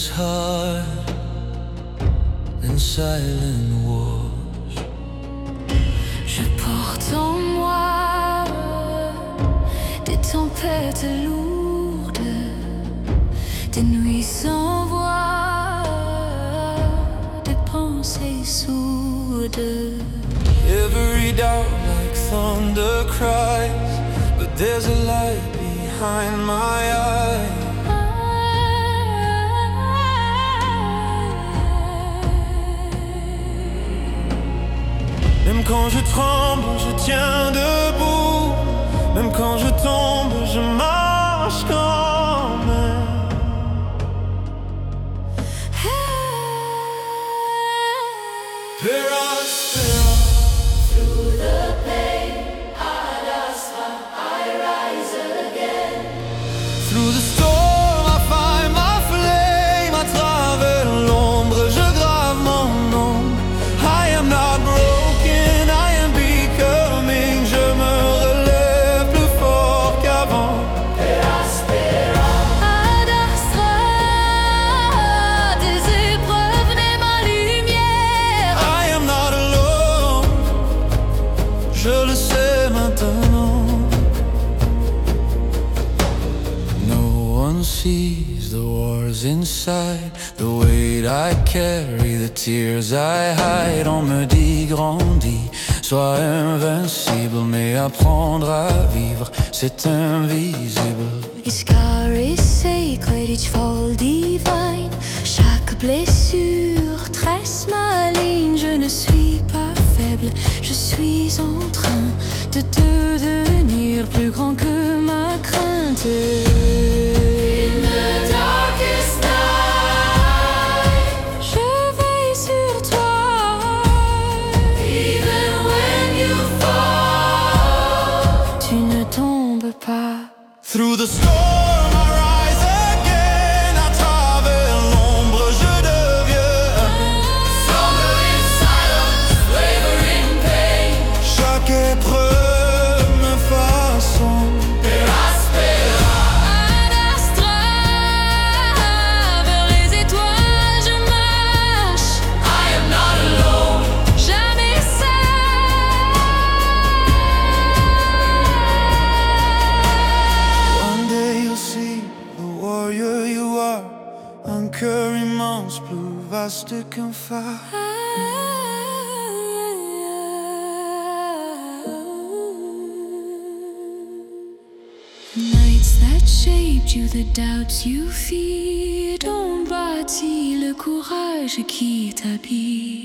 is hard than silent wars. Je porte en moi des tempêtes lourdes, des nuits sans voix, des pensées sourdes. Every doubt like thunder cries, but there's a light behind my eyes. Même quand je tremble, je tiens debout. Même quand je tombe, je marche quand même. Péraspera. Through the pain, Adastra, I rise again. Through the storm, I find my flame. À travers l'ombre, je grave mon nom. I am not broken, I am becoming. Je me relève plus fort qu'avant. Péraspera, Adastra, des épreuves naît ma lumière. I am not alone, je le sais maintenant. No one sees the wars inside, the weight I carry, the tears I hide. On me dit grandis, sois invincible, mais apprendre à vivre, c'est invisible. Each scar is sacred, each fall divine. Chaque blessure trace ma ligne. Je ne suis pas faible, je suis en train de devenir plus grand que ma crainte. In the darkest night, je veille sur toi. Even when you fall, tu ne tombes pas. Through the storm, I rise again. À travers l'ombre, je deviens. Summer in silence, labor in pain. Chaque épreuve me façonne. Péraspera, Adastra, vers les étoiles je marche. I am not alone, jamais seul. One day you'll see the warrior you are. Un cœur immense, plus vaste qu'un phare. Nights that shaped you, the doubts you feared, ont bâti le courage qui t'habite.